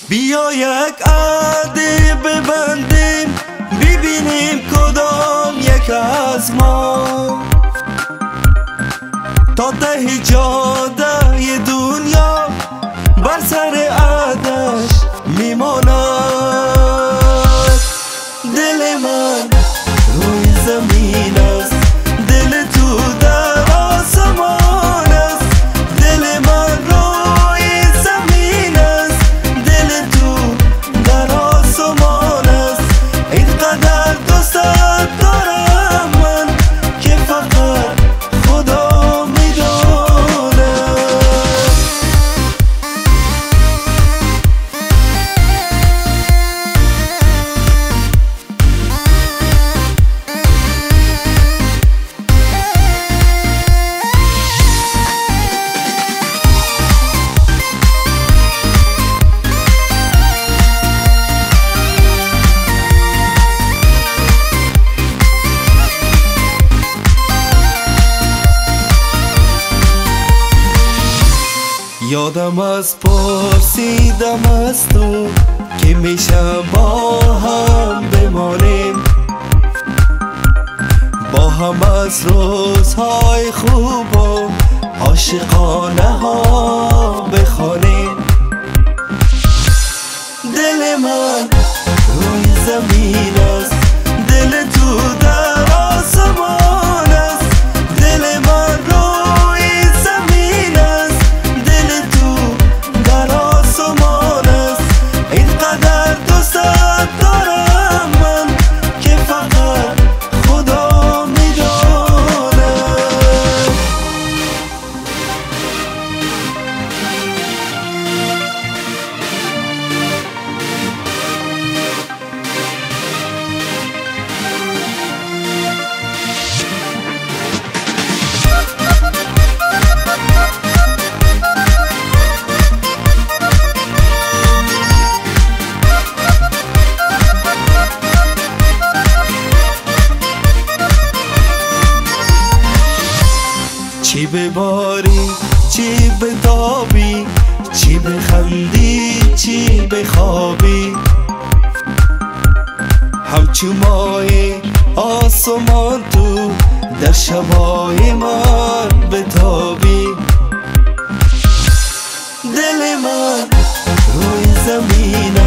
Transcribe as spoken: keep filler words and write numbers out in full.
بیا یک عهدی ببندیم، ببینیم کدام یک از ما تا ته جاده دنیا بر سر عهدش میماند. دل من روی زمین است، دل تو در آسمان است. دل من روی زمین است، دل تو در آسمان است. اینقدر دوستت دارم من که فقط خدا میداند. یادم از پرسیدم از تو که میشه با هم بمانیم، با هم از روزهای خوب و عاشقانه ها بخوانیم. دل من روی زمین است، دل تو در آسمان است. دل من روی زمین است، دل تو در آسمان است. اینقدر دوستت دارم من که فقط خدا میداند. چی بباری چی بتابی، چی بخندی چی بخوابی، همچو مای آسمان تو در شبای من بتابی. دل من روی زمین